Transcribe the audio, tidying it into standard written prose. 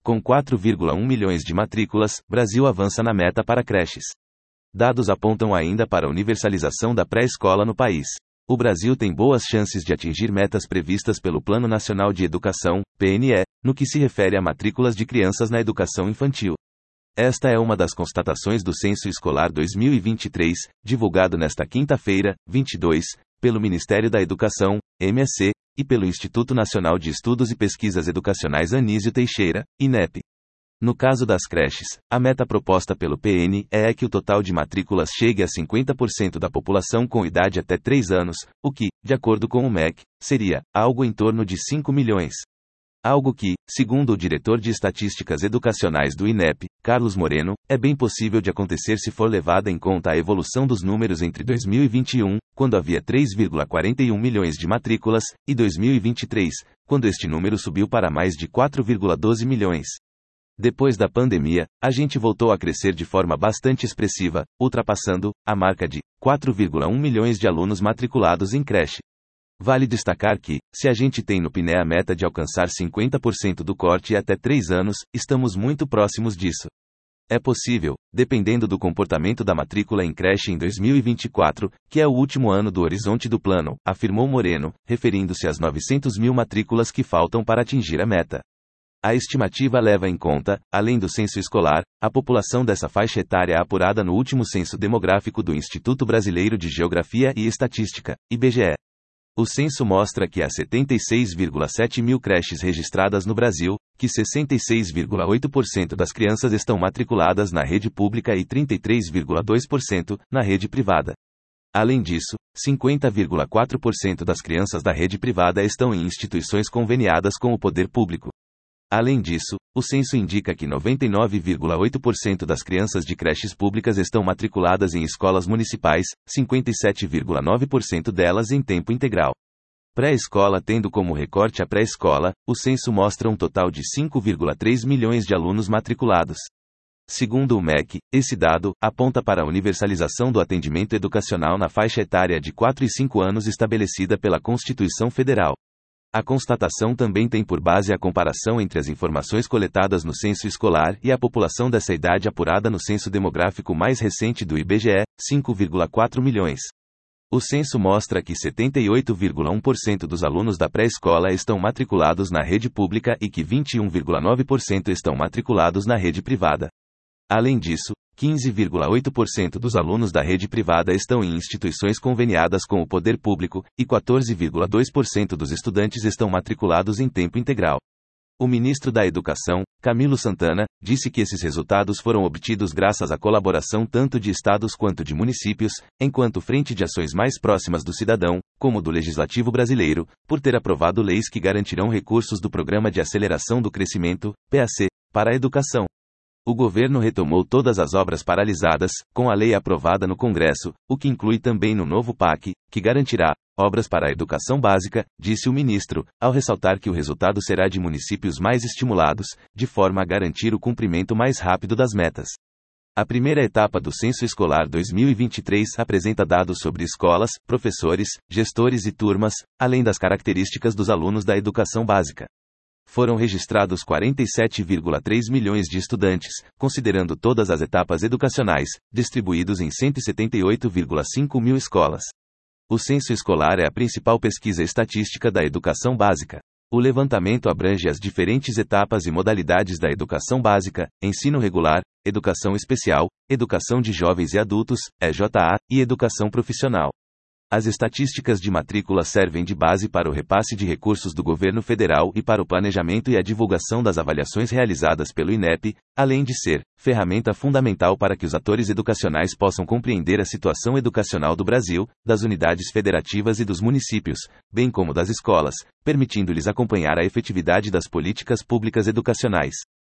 Com 4,1 milhões de matrículas, Brasil avança na meta para creches. Dados apontam ainda para a universalização da pré-escola no país. O Brasil tem boas chances de atingir metas previstas pelo Plano Nacional de Educação, PNE, no que se refere a matrículas de crianças na educação infantil. Esta é uma das constatações do Censo Escolar 2023, divulgado nesta quinta-feira, 22, pelo Ministério da Educação, MSE, e pelo Instituto Nacional de Estudos e Pesquisas Educacionais Anísio Teixeira, INEP. No caso das creches, a meta proposta pelo PNE é que o total de matrículas chegue a 50% da população com idade até 3 anos, o que, de acordo com o MEC, seria algo em torno de 5 milhões. Algo que, segundo o diretor de Estatísticas Educacionais do INEP, Carlos Moreno, é bem possível de acontecer se for levada em conta a evolução dos números entre 2021, quando havia 3,41 milhões de matrículas, e 2023, quando este número subiu para mais de 4,12 milhões. Depois da pandemia, a gente voltou a crescer de forma bastante expressiva, ultrapassando a marca de 4,1 milhões de alunos matriculados em creche. Vale destacar que, se a gente tem no PNE a meta de alcançar 50% do corte até 3 anos, estamos muito próximos disso. É possível, dependendo do comportamento da matrícula em creche em 2024, que é o último ano do horizonte do plano, afirmou Moreno, referindo-se às 900 mil matrículas que faltam para atingir a meta. A estimativa leva em conta, além do censo escolar, a população dessa faixa etária apurada no último censo demográfico do Instituto Brasileiro de Geografia e Estatística, IBGE. O censo mostra que há 76,7 mil creches registradas no Brasil, que 66,8% das crianças estão matriculadas na rede pública e 33,2% na rede privada. Além disso, 50,4% das crianças da rede privada estão em instituições conveniadas com o poder público. Além disso, o censo indica que 99,8% das crianças de creches públicas estão matriculadas em escolas municipais, 57,9% delas em tempo integral. Pré-escola tendo como recorte a pré-escola, o censo mostra um total de 5,3 milhões de alunos matriculados. Segundo o MEC, esse dado aponta para a universalização do atendimento educacional na faixa etária de 4 e 5 anos estabelecida pela Constituição Federal. A constatação também tem por base a comparação entre as informações coletadas no censo escolar e a população dessa idade apurada no censo demográfico mais recente do IBGE, 5,4 milhões. O censo mostra que 78,1% dos alunos da pré-escola estão matriculados na rede pública e que 21,9% estão matriculados na rede privada. Além disso, 15,8% dos alunos da rede privada estão em instituições conveniadas com o poder público, e 14,2% dos estudantes estão matriculados em tempo integral. O ministro da Educação, Camilo Santana, disse que esses resultados foram obtidos graças à colaboração tanto de estados quanto de municípios, enquanto frente de ações mais próximas do cidadão, como do Legislativo brasileiro, por ter aprovado leis que garantirão recursos do Programa de Aceleração do Crescimento, PAC, para a educação. O governo retomou todas as obras paralisadas, com a lei aprovada no Congresso, o que inclui também no novo PAC, que garantirá obras para a educação básica, disse o ministro, ao ressaltar que o resultado será de municípios mais estimulados, de forma a garantir o cumprimento mais rápido das metas. A primeira etapa do Censo Escolar 2023 apresenta dados sobre escolas, professores, gestores e turmas, além das características dos alunos da educação básica. Foram registrados 47,3 milhões de estudantes, considerando todas as etapas educacionais, distribuídos em 178,5 mil escolas. O censo escolar é a principal pesquisa estatística da educação básica. O levantamento abrange as diferentes etapas e modalidades da educação básica, ensino regular, educação especial, educação de jovens e adultos, EJA, e educação profissional. As estatísticas de matrícula servem de base para o repasse de recursos do governo federal e para o planejamento e a divulgação das avaliações realizadas pelo INEP, além de ser ferramenta fundamental para que os atores educacionais possam compreender a situação educacional do Brasil, das unidades federativas e dos municípios, bem como das escolas, permitindo-lhes acompanhar a efetividade das políticas públicas educacionais.